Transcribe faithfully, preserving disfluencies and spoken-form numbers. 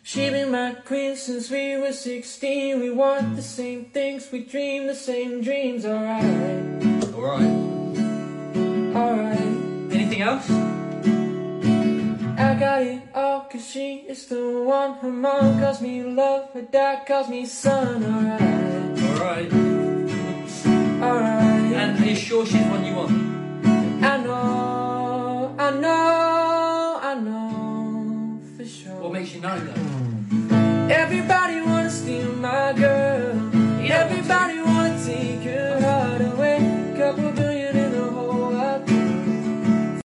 She been my queen since we were sixteen. We want the same things, we dream the same dreams. Alright, Alright. alright. Anything else? I got it all cause she is the one. Her mom calls me love, her dad calls me son. Alright, Alright. alright. And are you sure she's the one you want? I know, I know, I know for sure. What makes you know that? Everybody wanna steal my girl.